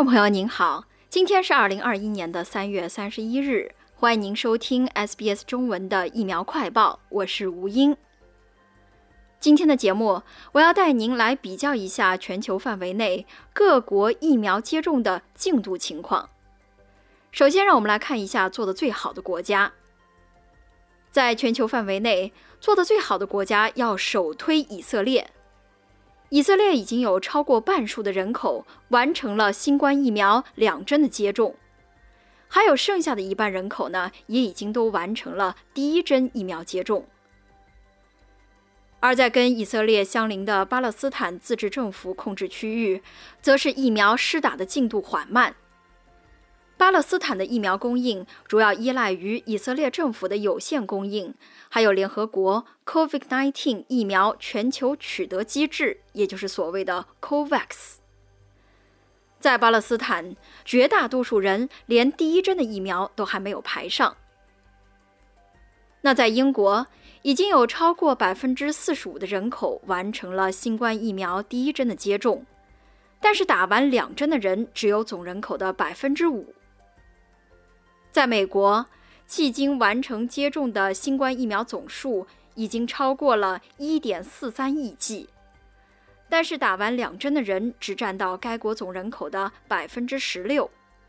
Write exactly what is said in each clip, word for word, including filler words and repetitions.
众朋友您好，今天是二零二一年的三月三十一日，欢迎您收听 S B S 中文的疫苗快报，我是吴英。今天的节目，我要带您来比较一下全球范围内各国疫苗接种的进度情况。首先，让我们来看一下做得最好的国家。在全球范围内，做得最好的国家要首推以色列。以色列已经有超过半数的人口完成了新冠疫苗两针的接种，还有剩下的一半人口呢，也已经都完成了第一针疫苗接种。而在跟以色列相邻的巴勒斯坦自治政府控制区域，则是疫苗施打的进度缓慢。巴勒斯坦的疫苗供应主要依赖于以色列政府的有限供应，还有联合国 COVID 十九 疫苗全球取得机制，也就是所谓的 COVAX。 在巴勒斯坦，绝大多数人连第一针的疫苗都还没有排上。那在英国，已经有超过 百分之四十五 的人口完成了新冠疫苗第一针的接种，但是打完两针的人只有总人口的 百分之五。在美国，迄今完成接种的新冠疫苗总数已经超过了 一点四三亿剂，但是打完两针的人只占到该国总人口的 百分之十六。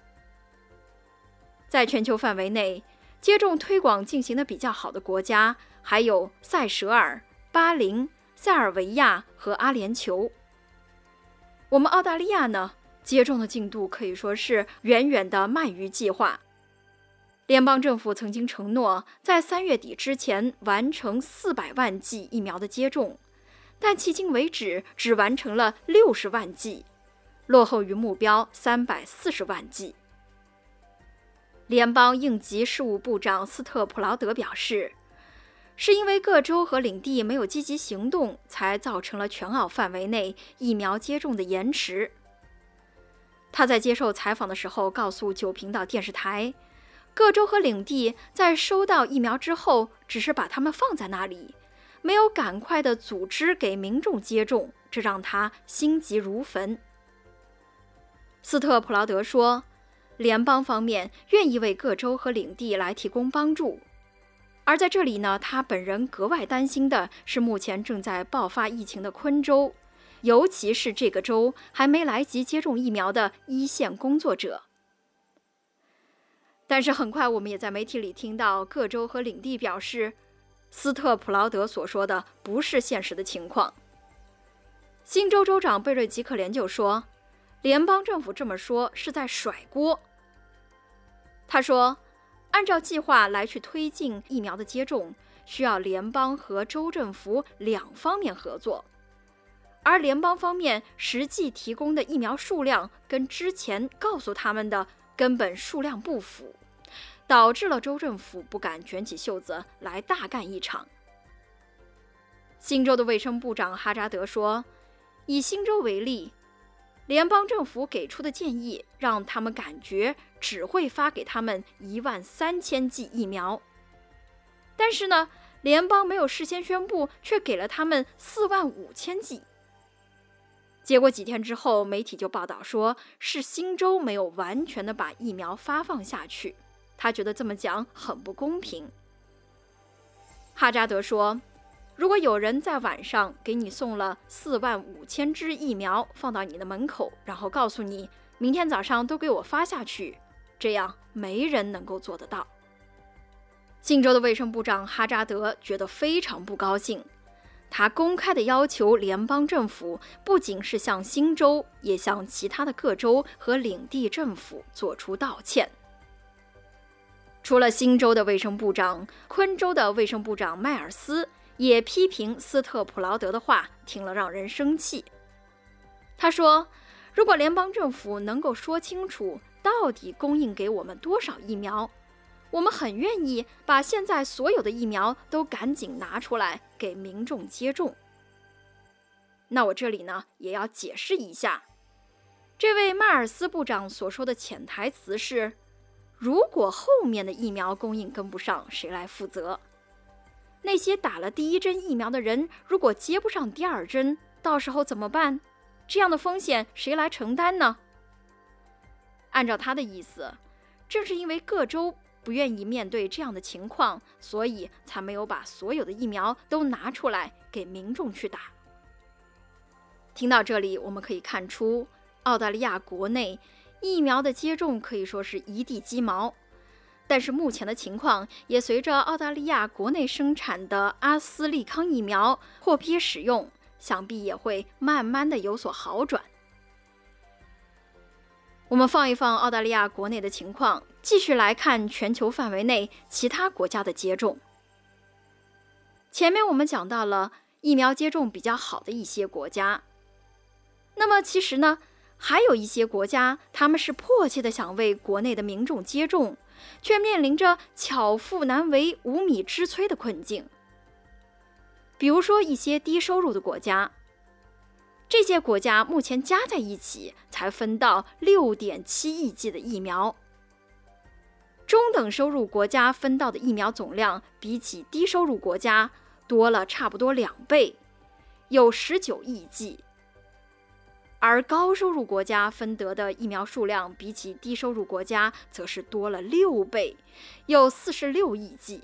在全球范围内，接种推广进行的比较好的国家还有塞舌尔、巴林、塞尔维亚和阿联酋。我们澳大利亚呢，接种的进度可以说是远远的慢于计划。联邦政府曾经承诺在三月底之前完成四百万剂疫苗的接种，但迄今为止只完成了六十万剂，落后于目标三百四十万剂。联邦应急事务部长斯特普劳德表示，是因为各州和领地没有积极行动，才造成了全澳范围内疫苗接种的延迟。他在接受采访的时候告诉九频道电视台，各州和领地在收到疫苗之后，只是把它们放在那里，没有赶快的组织给民众接种，这让他心急如焚。斯特普劳德说，联邦方面愿意为各州和领地来提供帮助，而在这里呢，他本人格外担心的是目前正在爆发疫情的昆州，尤其是这个州还没来及接种疫苗的一线工作者。但是很快我们也在媒体里听到各州和领地表示，斯特普劳德所说的不是现实的情况。新州州长贝瑞吉可怜就说，联邦政府这么说是在甩锅。他说，按照计划来去推进疫苗的接种，需要联邦和州政府两方面合作，而联邦方面实际提供的疫苗数量跟之前告诉他们的根本数量不符，导致了州政府不敢卷起袖子来大干一场。新州的卫生部长哈扎德说，以新州为例，联邦政府给出的建议让他们感觉只会发给他们一万三千剂疫苗，但是呢，联邦没有事先宣布，却给了他们四万五千剂。结果几天之后，媒体就报道说，是新州没有完全的把疫苗发放下去，他觉得这么讲很不公平。哈扎德说，如果有人在晚上给你送了四万五千支疫苗放到你的门口，然后告诉你明天早上都给我发下去，这样没人能够做得到。新州的卫生部长哈扎德觉得非常不高兴，他公开的要求联邦政府不仅是向新州，也向其他的各州和领地政府做出道歉。除了新州的卫生部长，昆州的卫生部长迈尔斯也批评斯特普劳德的话，听了让人生气。他说，如果联邦政府能够说清楚到底供应给我们多少疫苗，我们很愿意把现在所有的疫苗都赶紧拿出来给民众接种。那我这里呢，也要解释一下，这位迈尔斯部长所说的潜台词是，如果后面的疫苗供应跟不上，谁来负责？那些打了第一针疫苗的人，如果接不上第二针，到时候怎么办？这样的风险谁来承担呢？ 按照他的意思，正是因为各州不愿意面对这样的情况，所以才没有把所有的疫苗都拿出来给民众去打。听到这里，我们可以看出，澳大利亚国内疫苗的接种可以说是一地鸡毛，但是目前的情况也随着澳大利亚国内生产的阿斯利康疫苗获批使用，想必也会慢慢的有所好转。我们放一放澳大利亚国内的情况，继续来看全球范围内其他国家的接种。前面我们讲到了疫苗接种比较好的一些国家，那么其实呢，还有一些国家，他们是迫切的想为国内的民众接种，却面临着巧妇难为无米之炊的困境。比如说一些低收入的国家，这些国家目前加在一起才分到 六点七亿剂的疫苗。中等收入国家分到的疫苗总量比起低收入国家多了差不多两倍，有十九亿剂。而高收入国家分得的疫苗数量比起低收入国家则是多了六倍，有四十六亿剂。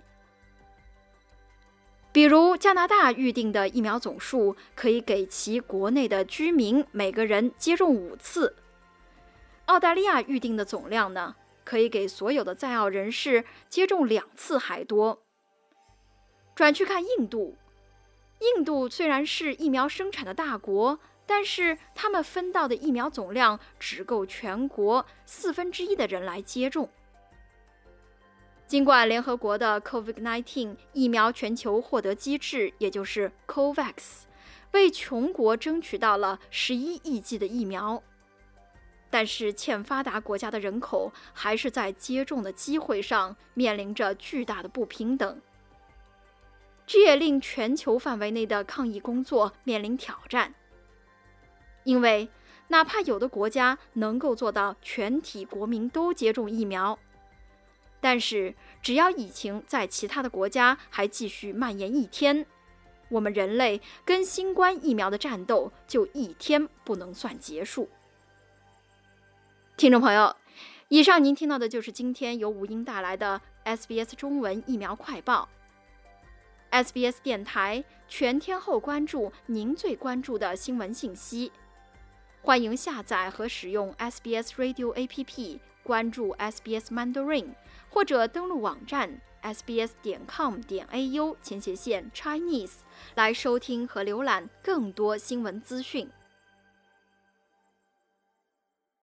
比如加拿大预定的疫苗总数可以给其国内的居民每个人接种五次，澳大利亚预定的总量呢，可以给所有的在澳人士接种两次还多。转去看印度，印度虽然是疫苗生产的大国，但是他们分到的疫苗总量只够全国四分之一的人来接种。尽管联合国的 COVID 十九 疫苗全球获得机制，也就是 COVAX， 为穷国争取到了十一亿剂的疫苗，但是欠发达国家的人口还是在接种的机会上面临着巨大的不平等。这也令全球范围内的抗疫工作面临挑战，因为哪怕有的国家能够做到全体国民都接种疫苗，但是只要疫情在其他的国家还继续蔓延一天，我们人类跟新冠疫苗的战斗就一天不能算结束。听众朋友，以上您听到的就是今天由吴英带来的 S B S 中文疫苗快报。S B S 电台全天候关注您最关注的新闻信息，欢迎下载和使用 S B S Radio A P P， 关注 S B S Mandarin， 或者登录网站 s b s 点 com 点 a u 前斜线 Chinese 来收听和浏览更多新闻资讯。